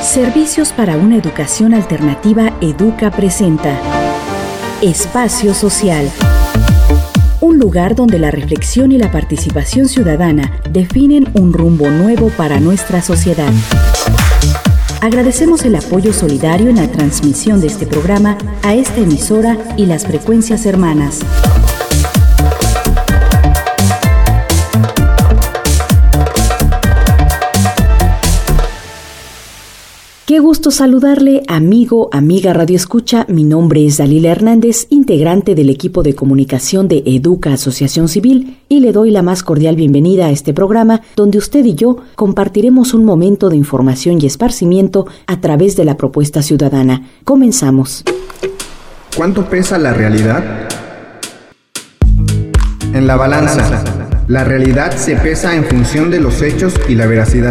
Servicios para una educación alternativa Educa presenta Espacio Social. Un lugar donde la reflexión y la participación ciudadana definen un rumbo nuevo para nuestra sociedad. Agradecemos el apoyo solidario en la transmisión de este programa a esta emisora y las frecuencias hermanas. Qué gusto saludarle, amigo, amiga Radio Escucha. Mi nombre es Dalila Hernández, integrante del equipo de comunicación de Educa Asociación Civil, y le doy la más cordial bienvenida a este programa, donde usted y yo compartiremos un momento de información y esparcimiento a través de la propuesta ciudadana. Comenzamos. ¿Cuánto pesa la realidad? En la balanza, la realidad se pesa en función de los hechos y la veracidad.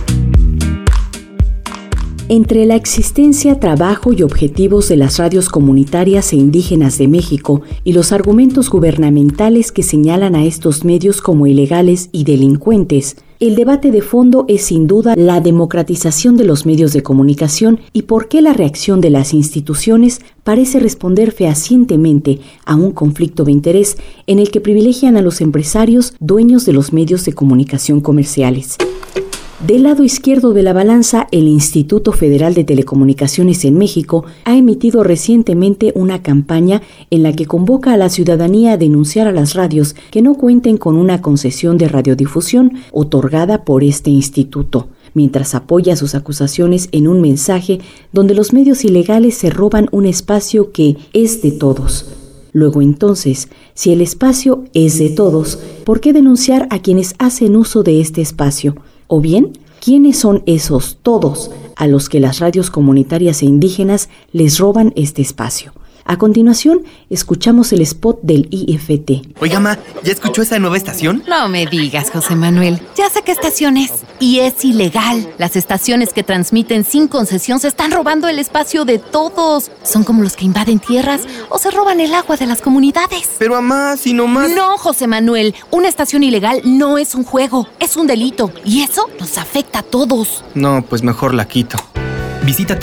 Entre la existencia, trabajo y objetivos de las radios comunitarias e indígenas de México y los argumentos gubernamentales que señalan a estos medios como ilegales y delincuentes, el debate de fondo es sin duda la democratización de los medios de comunicación y por qué la reacción de las instituciones parece responder fehacientemente a un conflicto de interés en el que privilegian a los empresarios dueños de los medios de comunicación comerciales. Del lado izquierdo de la balanza, el Instituto Federal de Telecomunicaciones en México ha emitido recientemente una campaña en la que convoca a la ciudadanía a denunciar a las radios que no cuenten con una concesión de radiodifusión otorgada por este instituto, mientras apoya sus acusaciones en un mensaje donde los medios ilegales se roban un espacio que es de todos. Luego entonces, si el espacio es de todos, ¿por qué denunciar a quienes hacen uso de este espacio? O bien, ¿quiénes son esos todos a los que las radios comunitarias e indígenas les roban este espacio? A continuación, escuchamos el spot del IFT. Oiga, ma, ¿ya escuchó esa nueva estación? No me digas, José Manuel. Ya sé qué estación es. Y es ilegal. Las estaciones que transmiten sin concesión se están robando el espacio de todos. Son como los que invaden tierras o se roban el agua de las comunidades. Pero, mamá, si no más... No, José Manuel. Una estación ilegal no es un juego, es un delito. Y eso nos afecta a todos. No, pues mejor la quito. Visita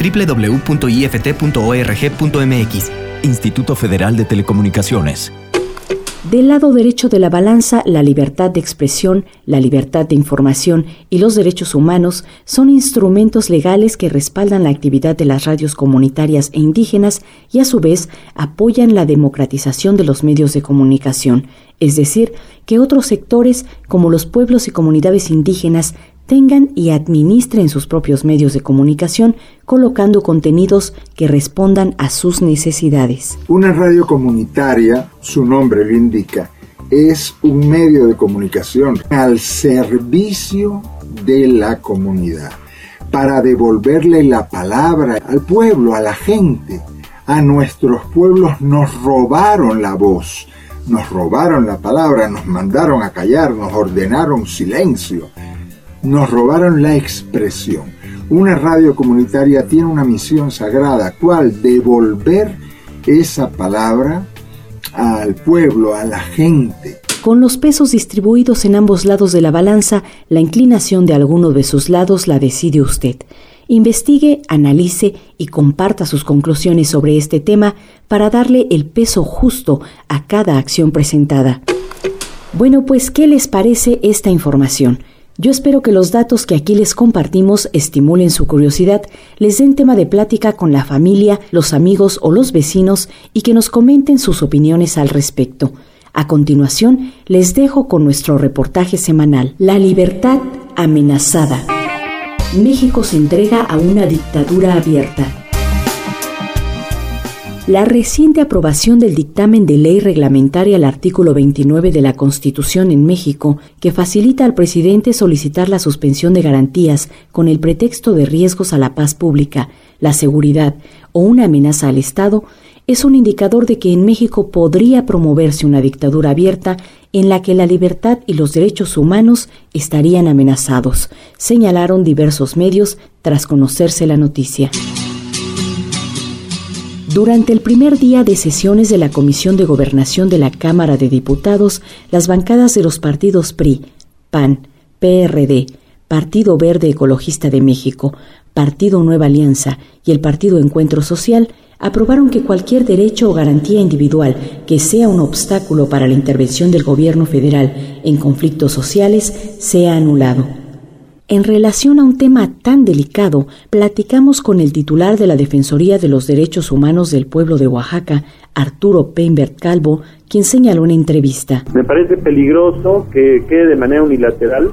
www.ift.org.mx. Instituto Federal de Telecomunicaciones. Del lado derecho de la balanza, la libertad de expresión, la libertad de información y los derechos humanos son instrumentos legales que respaldan la actividad de las radios comunitarias e indígenas y a su vez apoyan la democratización de los medios de comunicación, es decir, que otros sectores como los pueblos y comunidades indígenas tengan y administren sus propios medios de comunicación, colocando contenidos que respondan a sus necesidades. Una radio comunitaria, su nombre lo indica, es un medio de comunicación al servicio de la comunidad, para devolverle la palabra al pueblo, a la gente. A nuestros pueblos nos robaron la voz, nos robaron la palabra, nos mandaron a callar, nos ordenaron silencio. Nos robaron la expresión. Una radio comunitaria tiene una misión sagrada, ¿cuál? Devolver esa palabra al pueblo, a la gente. Con los pesos distribuidos en ambos lados de la balanza, la inclinación de alguno de sus lados la decide usted. Investigue, analice y comparta sus conclusiones sobre este tema para darle el peso justo a cada acción presentada. Bueno, pues, ¿qué les parece esta información? Yo espero que los datos que aquí les compartimos estimulen su curiosidad, les den tema de plática con la familia, los amigos o los vecinos y que nos comenten sus opiniones al respecto. A continuación, les dejo con nuestro reportaje semanal. La libertad amenazada. México se entrega a una dictadura abierta. La reciente aprobación del dictamen de ley reglamentaria al artículo 29 de la Constitución en México, que facilita al presidente solicitar la suspensión de garantías con el pretexto de riesgos a la paz pública, la seguridad o una amenaza al Estado, es un indicador de que en México podría promoverse una dictadura abierta en la que la libertad y los derechos humanos estarían amenazados, señalaron diversos medios tras conocerse la noticia. Durante el primer día de sesiones de la Comisión de Gobernación de la Cámara de Diputados, las bancadas de los partidos PRI, PAN, PRD, Partido Verde Ecologista de México, Partido Nueva Alianza y el Partido Encuentro Social aprobaron que cualquier derecho o garantía individual que sea un obstáculo para la intervención del gobierno federal en conflictos sociales sea anulado. En relación a un tema tan delicado, platicamos con el titular de la Defensoría de los Derechos Humanos del Pueblo de Oaxaca, Arturo Peinbert Calvo, quien señaló en entrevista. Me parece peligroso que quede de manera unilateral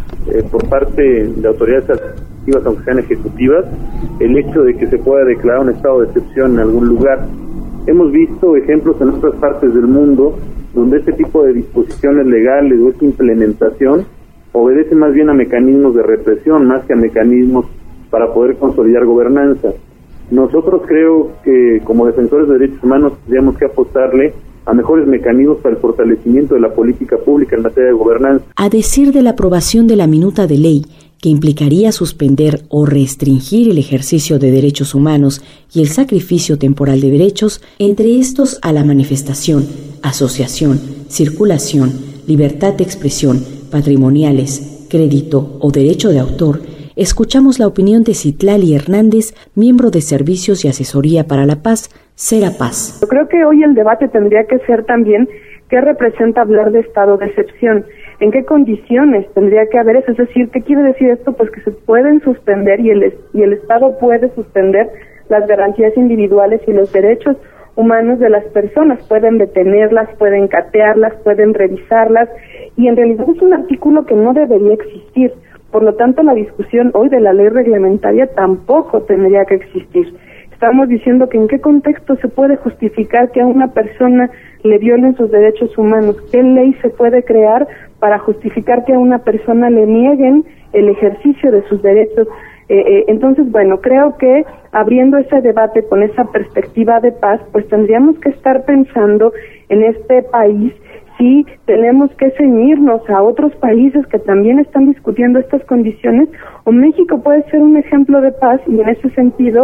por parte de autoridades administrativas, aunque sean ejecutivas, el hecho de que se pueda declarar un estado de excepción en algún lugar. Hemos visto ejemplos en otras partes del mundo donde este tipo de disposiciones legales o esta implementación obedece más bien a mecanismos de represión más que a mecanismos para poder consolidar gobernanza. Nosotros creo que como defensores de derechos humanos tendríamos que apostarle a mejores mecanismos para el fortalecimiento de la política pública en materia de gobernanza. A decir de la aprobación de la minuta de ley que implicaría suspender o restringir el ejercicio de derechos humanos y el sacrificio temporal de derechos, entre estos a la manifestación, asociación, circulación, libertad de expresión, patrimoniales, crédito o derecho de autor, escuchamos la opinión de Citlali Hernández, miembro de Servicios y Asesoría para la Paz, Serapaz. Yo creo que hoy el debate tendría que ser también qué representa hablar de estado de excepción, en qué condiciones tendría que haber eso, es decir, ¿qué quiere decir esto? Pues que se pueden suspender y el Estado puede suspender las garantías individuales y los derechos humanos de las personas, pueden detenerlas, pueden catearlas, pueden revisarlas, y en realidad es un artículo que no debería existir. Por lo tanto, la discusión hoy de la ley reglamentaria tampoco tendría que existir. Estamos diciendo que en qué contexto se puede justificar que a una persona le violen sus derechos humanos, qué ley se puede crear para justificar que a una persona le nieguen el ejercicio de sus derechos. Entonces, bueno, creo que abriendo ese debate con esa perspectiva de paz, pues tendríamos que estar pensando en este país si tenemos que ceñirnos a otros países que también están discutiendo estas condiciones, o México puede ser un ejemplo de paz y en ese sentido,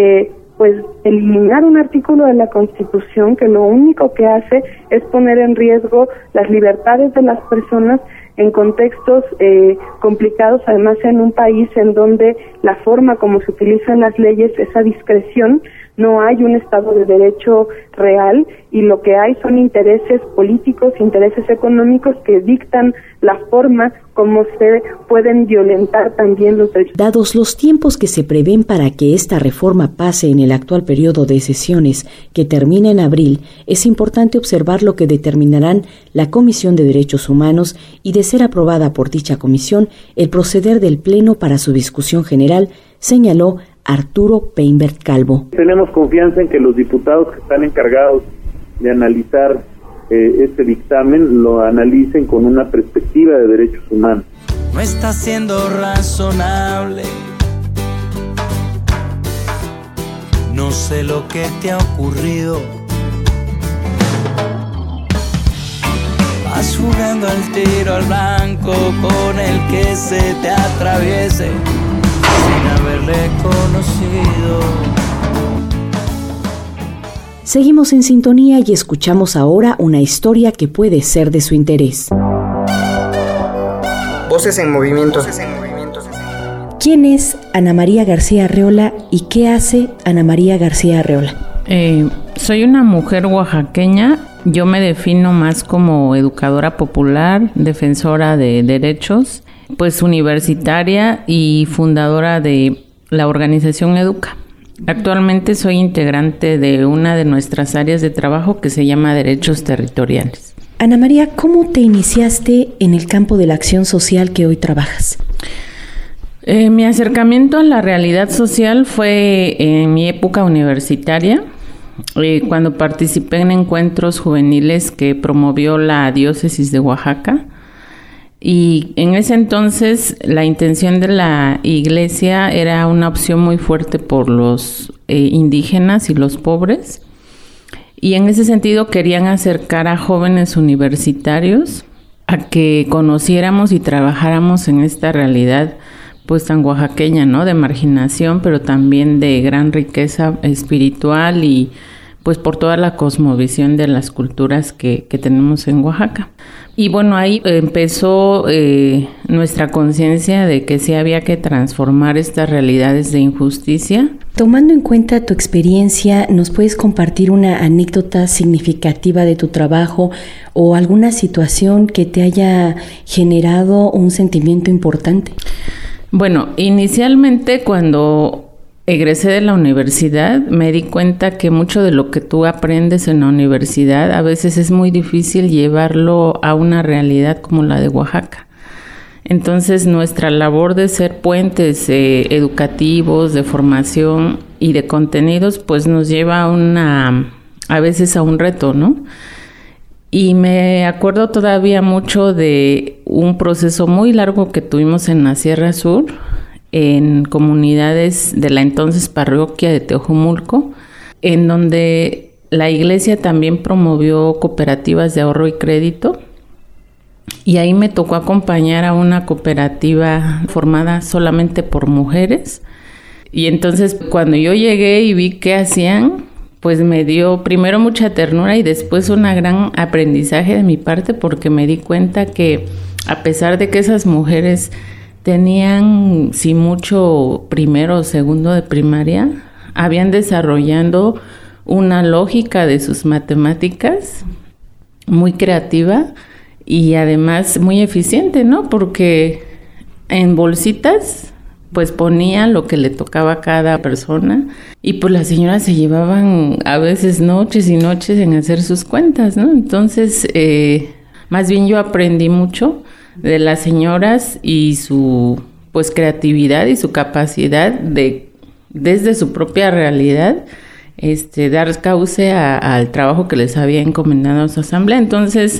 pues eliminar un artículo de la Constitución que lo único que hace es poner en riesgo las libertades de las personas en contextos complicados, además en un país en donde la forma como se utilizan las leyes es a discreción, no hay un Estado de Derecho real y lo que hay son intereses políticos, intereses económicos que dictan la forma como se pueden violentar también los derechos. Dados los tiempos que se prevén para que esta reforma pase en el actual periodo de sesiones que termina en abril, es importante observar lo que determinarán la Comisión de Derechos Humanos y, de ser aprobada por dicha comisión, el proceder del Pleno para su discusión general, señaló Arturo Peinbert Calvo. Tenemos confianza en que los diputados que están encargados de analizar este dictamen lo analicen con una perspectiva de derechos humanos. No está siendo razonable. No sé lo que te ha ocurrido. Vas jugando al tiro al blanco con el que se te atraviese sin haberle conocido. Seguimos en sintonía y escuchamos ahora una historia que puede ser de su interés. Voces en movimiento. ¿Quién es Ana María García Arreola y qué hace Ana María García Arreola? Soy una mujer oaxaqueña. Yo me defino más como educadora popular, defensora de derechos, pues universitaria y fundadora de la organización Educa. Actualmente soy integrante de una de nuestras áreas de trabajo que se llama Derechos Territoriales. Ana María, ¿cómo te iniciaste en el campo de la acción social que hoy trabajas? Mi acercamiento a la realidad social fue en mi época universitaria, cuando participé en encuentros juveniles que promovió la Diócesis de Oaxaca. Y en ese entonces la intención de la iglesia era una opción muy fuerte por los indígenas y los pobres. Y en ese sentido querían acercar a jóvenes universitarios a que conociéramos y trabajáramos en esta realidad pues tan oaxaqueña, ¿no? De marginación, pero también de gran riqueza espiritual y pues por toda la cosmovisión de las culturas que tenemos en Oaxaca. Y bueno, ahí empezó nuestra conciencia de que sí había que transformar estas realidades de injusticia. Tomando en cuenta tu experiencia, ¿nos puedes compartir una anécdota significativa de tu trabajo o alguna situación que te haya generado un sentimiento importante? Bueno, inicialmente cuando egresé de la universidad, me di cuenta que mucho de lo que tú aprendes en la universidad a veces es muy difícil llevarlo a una realidad como la de Oaxaca. Entonces, nuestra labor de ser puentes educativos, de formación y de contenidos, pues nos lleva a veces a un reto, ¿no? Y me acuerdo todavía mucho de un proceso muy largo que tuvimos en la Sierra Sur, en comunidades de la entonces parroquia de Teojumulco, en donde la iglesia también promovió cooperativas de ahorro y crédito, y ahí me tocó acompañar a una cooperativa formada solamente por mujeres. Y entonces cuando yo llegué y vi qué hacían, pues me dio primero mucha ternura y después un gran aprendizaje de mi parte, porque me di cuenta que a pesar de que esas mujeres tenían, si mucho, primero o segundo de primaria, habían desarrollando una lógica de sus matemáticas muy creativa y además muy eficiente, ¿no? Porque en bolsitas pues ponían lo que le tocaba a cada persona y pues las señoras se llevaban a veces noches y noches en hacer sus cuentas, ¿no? Entonces, más bien yo aprendí mucho de las señoras y su pues creatividad y su capacidad de, desde su propia realidad, dar cauce al trabajo que les había encomendado a su asamblea. Entonces,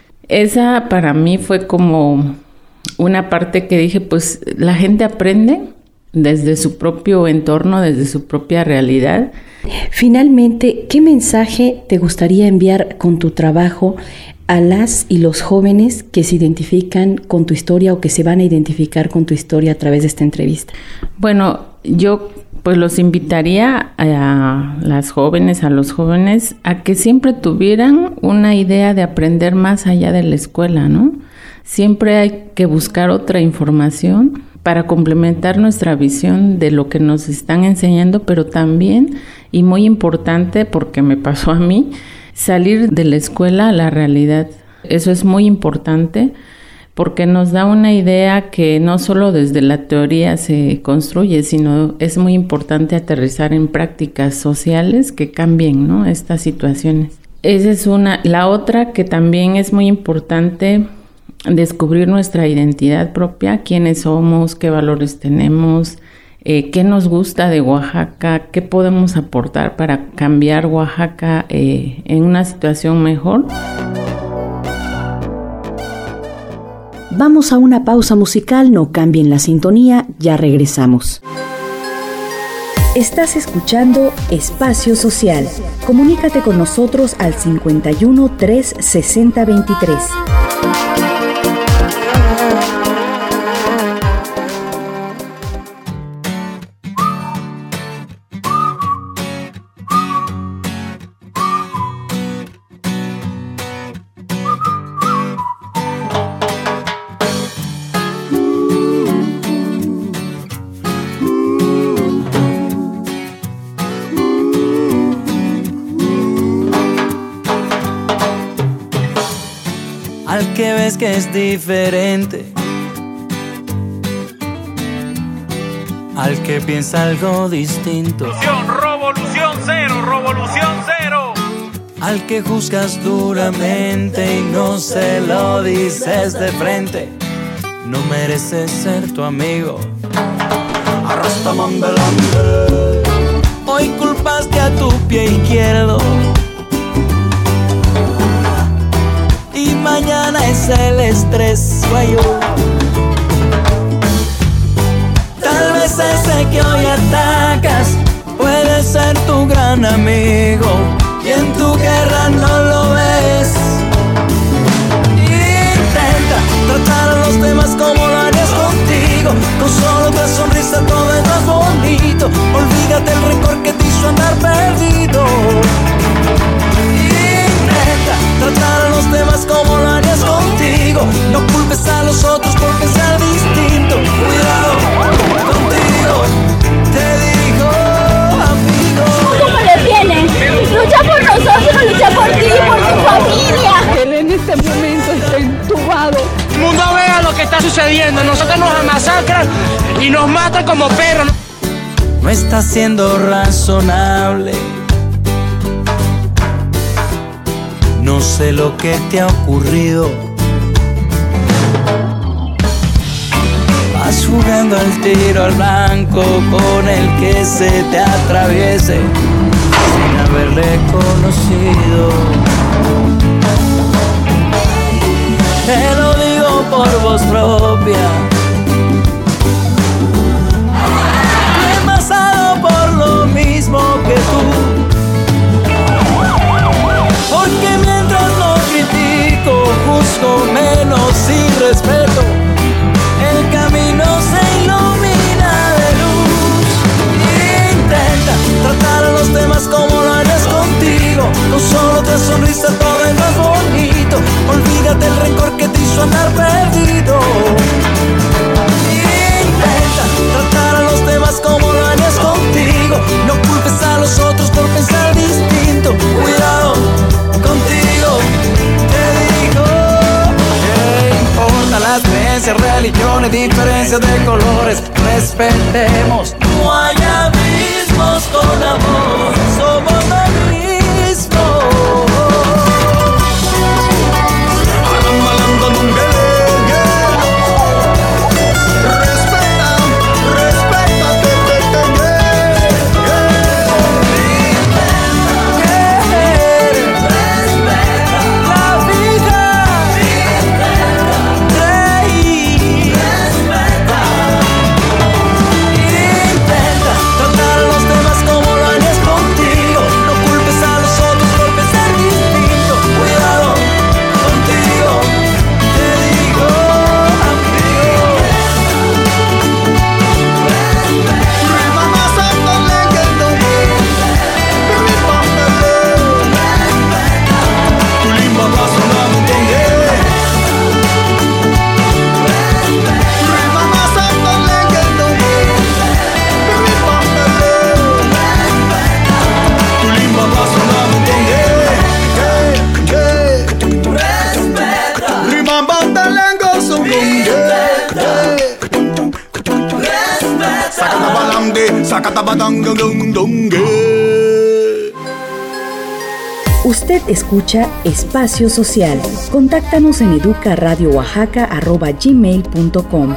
esa para mí fue como una parte que dije, pues la gente aprende desde su propio entorno, desde su propia realidad. Finalmente, ¿qué mensaje te gustaría enviar con tu trabajo a las y los jóvenes que se identifican con tu historia o que se van a identificar con tu historia a través de esta entrevista? Bueno, yo pues los invitaría a las jóvenes, a los jóvenes, a que siempre tuvieran una idea de aprender más allá de la escuela, ¿no? Siempre hay que buscar otra información para complementar nuestra visión de lo que nos están enseñando, pero también, y muy importante porque me pasó a mí, salir de la escuela a la realidad. Eso es muy importante porque nos da una idea que no solo desde la teoría se construye, sino es muy importante aterrizar en prácticas sociales que cambien, ¿no?, estas situaciones. Esa es una. La otra, que también es muy importante, descubrir nuestra identidad propia, quiénes somos, qué valores tenemos, qué nos gusta de Oaxaca, qué podemos aportar para cambiar Oaxaca en una situación mejor. Vamos a una pausa musical, no cambien la sintonía, ya regresamos. Estás escuchando Espacio Social. Comunícate con nosotros al 51 3 60 23. Al que ves que es diferente, al que piensa algo distinto, Revolución cero, revolución cero. al que juzgas duramente y no se lo dices de frente, no mereces ser tu amigo. Arrastamambelande. Hoy culpaste a tu pie izquierdo y mañana es el estrés mayor. Tal vez ese que hoy atacas puede ser tu gran amigo y en tu guerra no lo ves. Intenta tratar a los demás como lo harías contigo, con solo una sonrisa todo es más bonito. Olvídate el rencor que te hizo andar perdido. como perro. No estás siendo razonable. No sé lo que te ha ocurrido. Vas jugando al tiro al blanco con el que se te atraviese sin haberle conocido. Te lo digo por voz propia. He pasado por lo mismo que tú. Porque mientras no critico, juzgo menos y respeto, el camino se ilumina de luz. Intenta tratar a los demás como lo harías contigo. Con solo otra sonrisa todo es más bonito. Olvídate el rencor que te hizo andar perdido. Intenta tratar a los demás como lo harías contigo. No culpes a los otros por pensar distinto. Cuidado contigo, te digo. ¿Qué importa las creencias, religiones, diferencias de colores? Respetemos. No hay abismos con amor, somos lo mismo. Usted escucha Espacio Social. Contáctanos en educaradiooaxaca@gmail.com.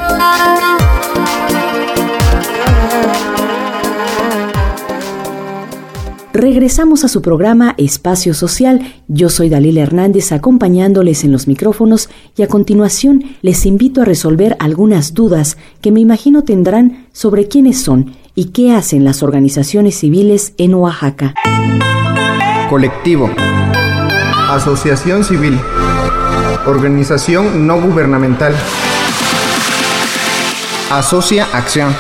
Regresamos a su programa Espacio Social. Yo soy Dalila Hernández, acompañándoles en los micrófonos, y a continuación les invito a resolver algunas dudas que me imagino tendrán sobre quiénes son y qué hacen las organizaciones civiles en Oaxaca. Colectivo, asociación civil, organización no gubernamental, asocia acción.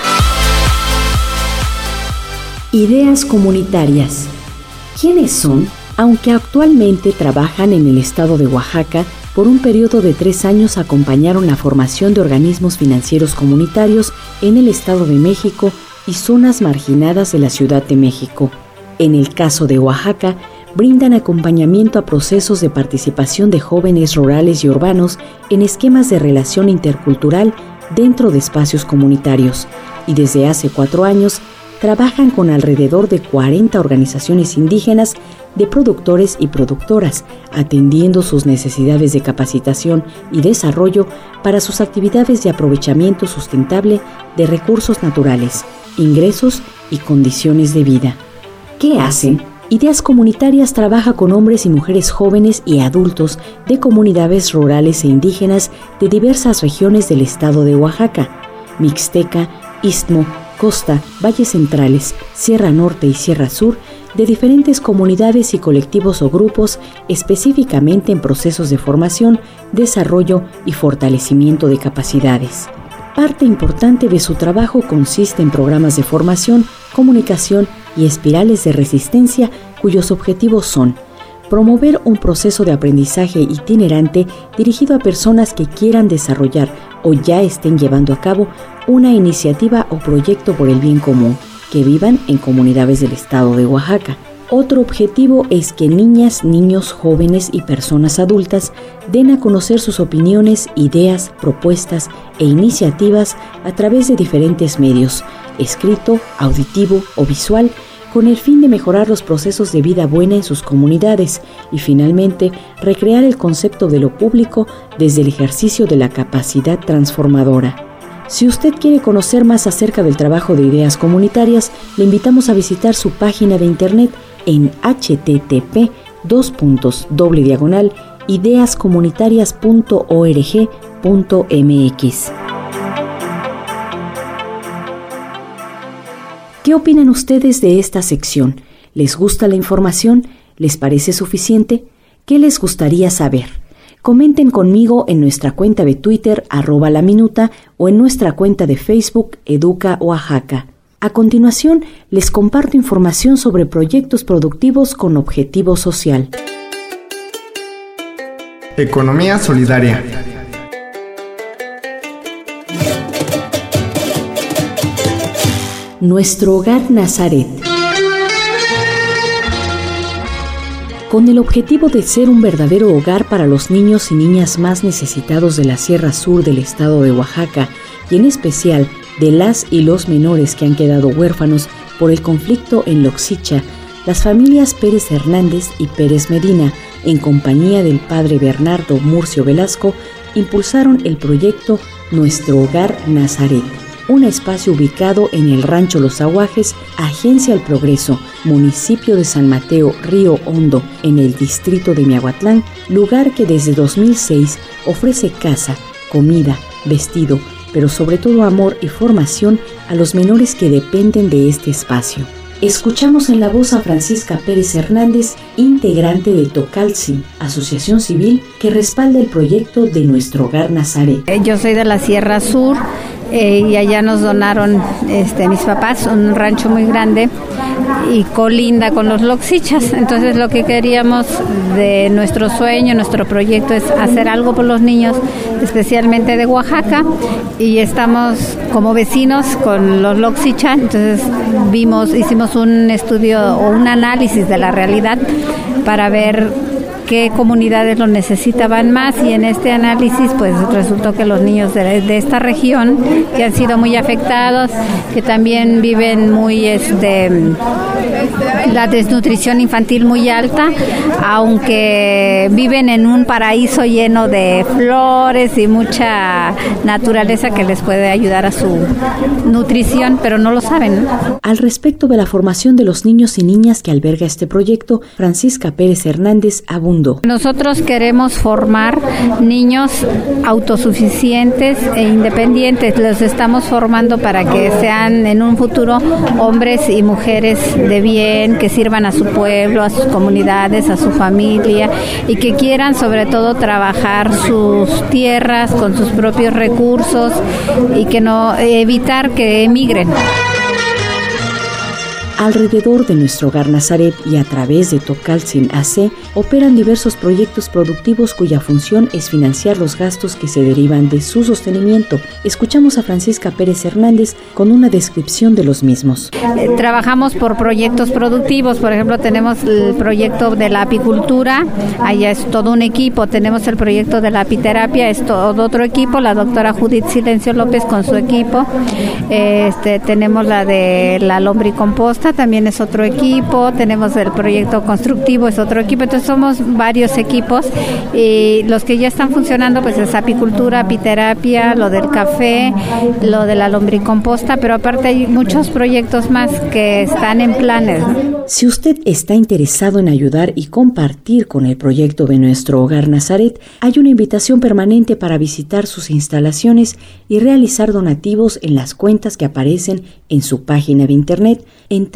Ideas comunitarias. ¿Quiénes son? Aunque actualmente trabajan en el estado de Oaxaca, por un periodo de 3 años acompañaron la formación de organismos financieros comunitarios en el Estado de México y zonas marginadas de la Ciudad de México. En el caso de Oaxaca, brindan acompañamiento a procesos de participación de jóvenes rurales y urbanos en esquemas de relación intercultural dentro de espacios comunitarios, y desde hace 4 años trabajan con alrededor de 40 organizaciones indígenas de productores y productoras, atendiendo sus necesidades de capacitación y desarrollo para sus actividades de aprovechamiento sustentable de recursos naturales, ingresos y condiciones de vida. ¿Qué hacen? Ideas Comunitarias trabaja con hombres y mujeres jóvenes y adultos de comunidades rurales e indígenas de diversas regiones del estado de Oaxaca: Mixteca, Istmo, Costa, Valles Centrales, Sierra Norte y Sierra Sur, de diferentes comunidades y colectivos o grupos, específicamente en procesos de formación, desarrollo y fortalecimiento de capacidades. Parte importante de su trabajo consiste en programas de formación, comunicación y espirales de resistencia, cuyos objetivos son: promover un proceso de aprendizaje itinerante dirigido a personas que quieran desarrollar o ya estén llevando a cabo una iniciativa o proyecto por el bien común, que vivan en comunidades del estado de Oaxaca; Otro objetivo es que niñas, niños, jóvenes y personas adultas den a conocer sus opiniones, ideas, propuestas e iniciativas a través de diferentes medios, escrito, auditivo o visual, con el fin de mejorar los procesos de vida buena en sus comunidades y finalmente recrear el concepto de lo público desde el ejercicio de la capacidad transformadora. Si usted quiere conocer más acerca del trabajo de ideas comunitarias, le invitamos a visitar su página de internet en http://ideascomunitarias.org.mx. ¿Qué opinan ustedes de esta sección? ¿Les gusta la información? ¿Les parece suficiente? ¿Qué les gustaría saber? Comenten conmigo en nuestra cuenta de Twitter @laminuta o en nuestra cuenta de Facebook Educa Oaxaca. A continuación, les comparto información sobre proyectos productivos con objetivo social. Economía solidaria. Nuestro Hogar Nazaret. Con el objetivo de ser un verdadero hogar para los niños y niñas más necesitados de la Sierra Sur del estado de Oaxaca, y en especial de las y los menores que han quedado huérfanos por el conflicto en Loxicha, las familias Pérez Hernández y Pérez Medina, en compañía del padre Bernardo Murcio Velasco, impulsaron el proyecto Nuestro Hogar Nazaret, un espacio ubicado en el Rancho Los Aguajes, Agencia El Progreso, municipio de San Mateo, Río Hondo, en el distrito de Miahuatlán, lugar que desde 2006 ofrece casa, comida, vestido, pero sobre todo amor y formación a los menores que dependen de este espacio. Escuchamos en la voz a Francisca Pérez Hernández, integrante de Tocaltzin, asociación civil que respalda el proyecto de Nuestro Hogar Nazaret. Yo soy de la Sierra Sur y allá nos donaron mis papás un rancho muy grande y colinda con los Loxichas. Entonces lo que queríamos de nuestro sueño, nuestro proyecto es hacer algo por los niños, especialmente de Oaxaca, y estamos como vecinos con los Loxicha. Entonces hicimos un estudio o un análisis de la realidad para ver qué comunidades lo necesitaban más, y en este análisis pues resultó que los niños de esta región, que han sido muy afectados, que también viven muy la desnutrición infantil muy alta, aunque viven en un paraíso lleno de flores y mucha naturaleza que les puede ayudar a su nutrición, pero no lo saben, ¿no? Al respecto de la formación de los niños y niñas que alberga este proyecto, Francisca Pérez Hernández abundó. Nosotros queremos formar niños autosuficientes e independientes. Los estamos formando para que sean en un futuro hombres y mujeres de bien, que sirvan a su pueblo, a sus comunidades, a su familia, y que quieran sobre todo trabajar sus tierras con sus propios recursos y que no evitar que emigren. Alrededor de Nuestro Hogar Nazaret y a través de Tocaltzin AC operan diversos proyectos productivos cuya función es financiar los gastos que se derivan de su sostenimiento. Escuchamos a Francisca Pérez Hernández con una descripción de los mismos. Trabajamos por proyectos productivos. Por ejemplo, tenemos el proyecto de la apicultura, allá es todo un equipo. Tenemos el proyecto de la apiterapia, es todo otro equipo, la doctora Judith Silencio López con su equipo. Tenemos la de la lombricomposta, también es otro equipo. Tenemos el proyecto constructivo, es otro equipo. Entonces somos varios equipos, y los que ya están funcionando pues es apicultura, apiterapia, lo del café, lo de la lombricomposta, pero aparte hay muchos proyectos más que están en planes. Si usted está interesado en ayudar y compartir con el proyecto de Nuestro Hogar Nazaret, hay una invitación permanente para visitar sus instalaciones y realizar donativos en las cuentas que aparecen en su página de internet en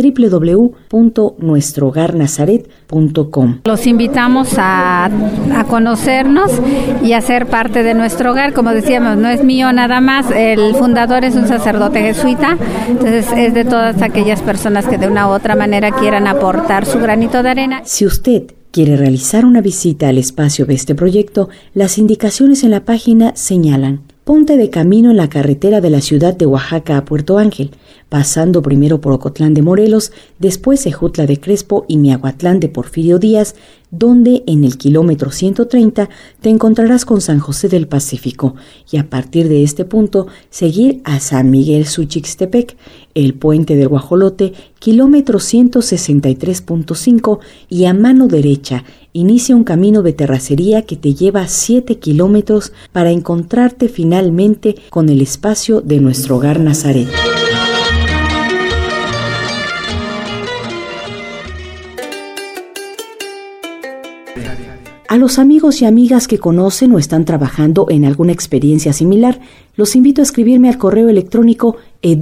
www.nuestrohogarnazaret.com. Los invitamos a conocernos y a ser parte de nuestro hogar. Como decíamos, no es mío nada más, el fundador es un sacerdote jesuita, entonces es de todas aquellas personas que de una u otra manera quieran aportar su granito de arena. Si usted quiere realizar una visita al espacio de este proyecto, las indicaciones en la página señalan: ponte de camino en la carretera de la ciudad de Oaxaca a Puerto Ángel. pasando primero por Ocotlán de Morelos, después Ejutla de Crespo y Miahuatlán de Porfirio Díaz, donde en el kilómetro 130 te encontrarás con San José del Pacífico y a partir de este punto seguir a San Miguel Suchixtepec, el Puente del Guajolote, kilómetro 163.5 y a mano derecha inicia un camino de terracería que te lleva 7 kilómetros para encontrarte finalmente con el espacio de nuestro hogar Nazaret. A los amigos y amigas que conocen o están trabajando en alguna experiencia similar, los invito a escribirme al correo electrónico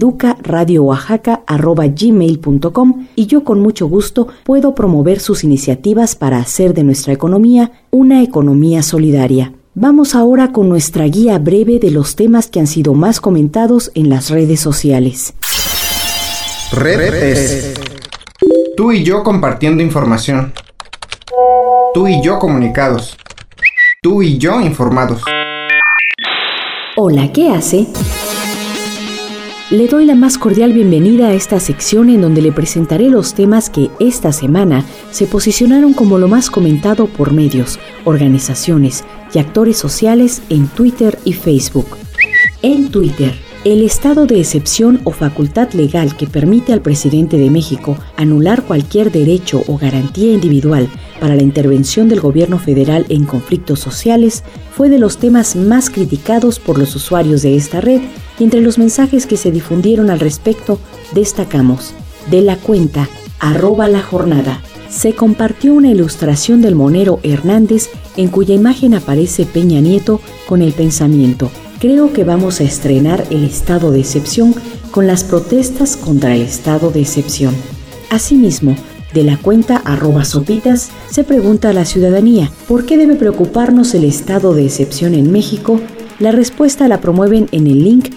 educaradiooaxaca@gmail.com y yo con mucho gusto puedo promover sus iniciativas para hacer de nuestra economía una economía solidaria. Vamos ahora con nuestra guía breve de los temas que han sido más comentados en las redes sociales. Red es tú y yo compartiendo información. Tú y yo comunicados. Tú y yo informados. Hola, ¿qué hace? Le doy la más cordial bienvenida a esta sección en donde le presentaré los temas que esta semana se posicionaron como lo más comentado por medios, organizaciones y actores sociales en Twitter y Facebook. En Twitter, el estado de excepción o facultad legal que permite al presidente de México anular cualquier derecho o garantía individual para la intervención del gobierno federal en conflictos sociales fue de los temas más criticados por los usuarios de esta red y entre los mensajes que se difundieron al respecto destacamos: de la cuenta @lajornada se compartió una ilustración del monero Hernández en cuya imagen aparece Peña Nieto con el pensamiento: creo que vamos a estrenar el estado de excepción con las protestas contra el estado de excepción. Asimismo, de la cuenta @sopitas se pregunta a la ciudadanía ¿por qué debe preocuparnos el estado de excepción en México? La respuesta la promueven en el link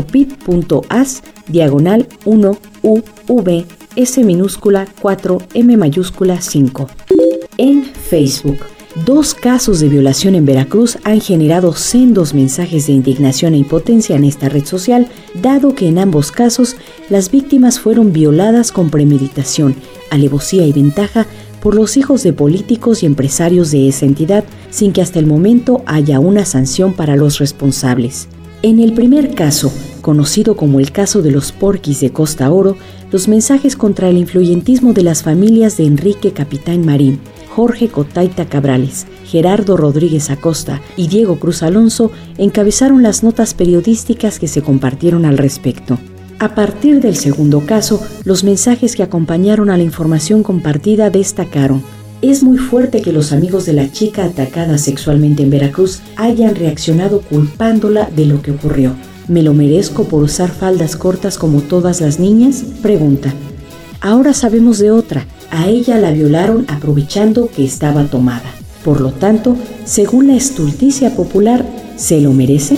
sopit.as/1UV S minúscula 4 M mayúscula 5. En Facebook, 2 casos de violación en Veracruz han generado sendos mensajes de indignación e impotencia en esta red social, dado que en ambos casos las víctimas fueron violadas con premeditación, alevosía y ventaja por los hijos de políticos y empresarios de esa entidad, sin que hasta el momento haya una sanción para los responsables. En el primer caso, conocido como el caso de los porquis de Costa Oro, los mensajes contra el influyentismo de las familias de Enrique Capitán Marín, Jorge Cotaita Cabrales, Gerardo Rodríguez Acosta y Diego Cruz Alonso encabezaron las notas periodísticas que se compartieron al respecto. A partir del segundo caso, los mensajes que acompañaron a la información compartida destacaron: es muy fuerte que los amigos de la chica atacada sexualmente en Veracruz hayan reaccionado culpándola de lo que ocurrió. ¿Me lo merezco por usar faldas cortas como todas las niñas? Pregunta. Ahora sabemos de otra. A ella la violaron aprovechando que estaba tomada. Por lo tanto, según la estulticia popular, ¿se lo merece?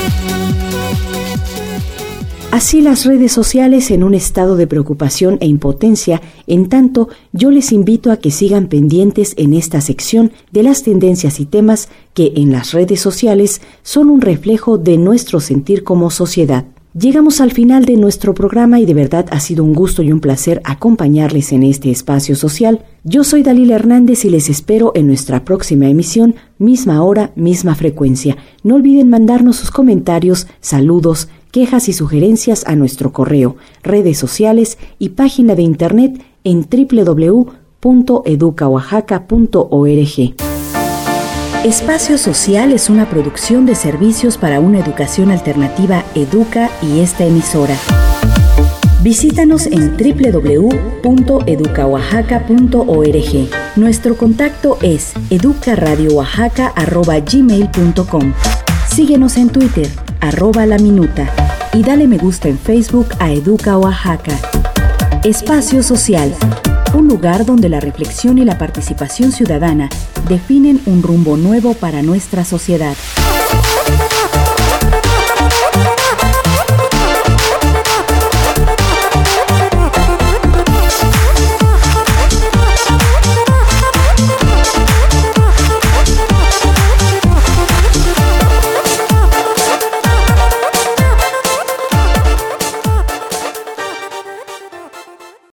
Así las redes sociales en un estado de preocupación e impotencia, en tanto yo les invito a que sigan pendientes en esta sección de las tendencias y temas que en las redes sociales son un reflejo de nuestro sentir como sociedad. Llegamos al final de nuestro programa y de verdad ha sido un gusto y un placer acompañarles en este espacio social. Yo soy Dalila Hernández y les espero en nuestra próxima emisión, misma hora, misma frecuencia. No olviden mandarnos sus comentarios, saludos, quejas y sugerencias a nuestro correo, redes sociales y página de internet en www.educaoaxaca.org. Espacio Social es una producción de servicios para una educación alternativa Educa y esta emisora. Visítanos en www.educaoaxaca.org. Nuestro contacto es educaradioaxaca@gmail.com. Síguenos en Twitter, @laminuta, y dale me gusta en Facebook a Educa Oaxaca. Espacio Social, un lugar donde la reflexión y la participación ciudadana definen un rumbo nuevo para nuestra sociedad.